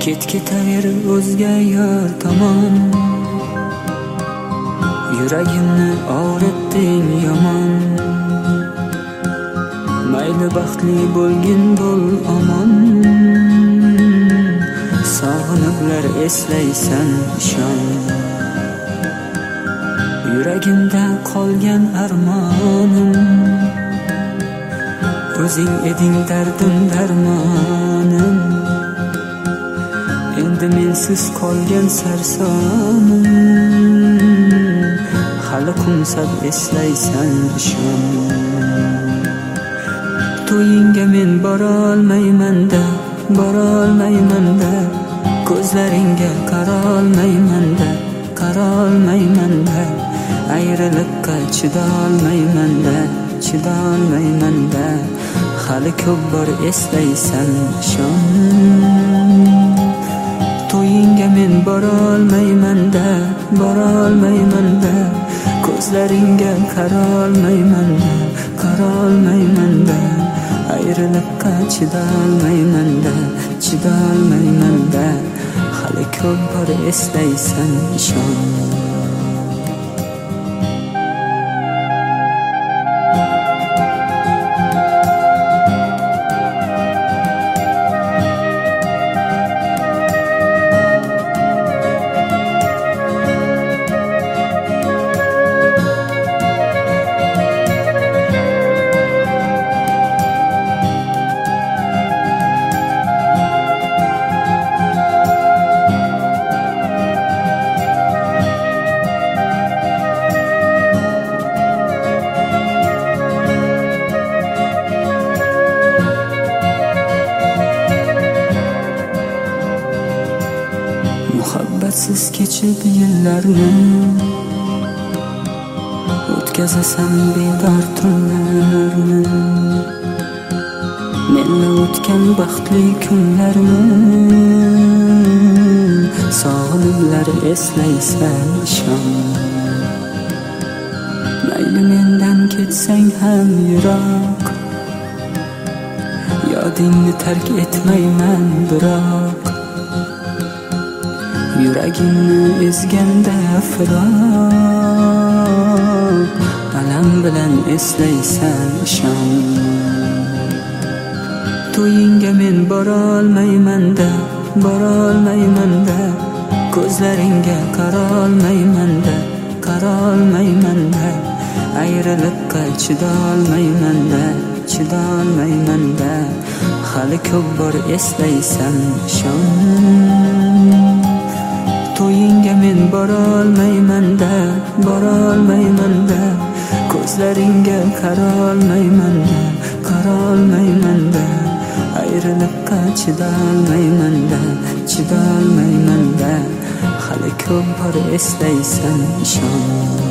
ketaver o'zga yor tomon. Yuragimni og'ritding yomon. Mayli baxtli bo'lgin bo'l omon. Sog'iniblar eslaysan ishon. Yuragimda qolgan armonim, o'zing eding dardim darmonim. Endi mensiz qolgan sarsonim, hali qumsab eslaysan ishon. To'yingga men borolmayman-da, borolmayman-da. Ko'zlaringga qarolmayman-da, qarolmayman-da. Ayriliqqa chidolmayman-da, chidolmayman-da. Hali ko'p bor eslaysan ishon. To'yingga men borolmayman-da, borolmayman-da. Ko'zlaringga qarolmayman-da, qarolmayman-da. Ayriliqqa chidolmayman-da, chidolmayman-da. Hali ko'p bor eslaysan ishon. Muhabbatsiz kechib yillarni o'tkazasam bedor tunlarni. Menla o'tgan baxtli kunlarni sog'iniblar eslaysan ishon. Mayli mendan ketsang ham yiroq, yodingni tark etmayman biroq. Yuragimni ezganda firoq, alam bilan eslaysan ishon. To'yingga men borolmayman-da, borolmayman-da. Ko'zlaringga qarolmayman-da, qarolmayman-da. Ayriliqqa chidolmayman-da, chidolmayman-da. Hali ko'p bor eslaysan ishon. To'yingga men borolmayman-da, borolmayman-da. Ko'zlaringga qarolmayman-da, qarolmayman-da. Ayriliqqa chidolmayman-da, chidolmayman-da. Hali ko'p bor eslaysan ishon.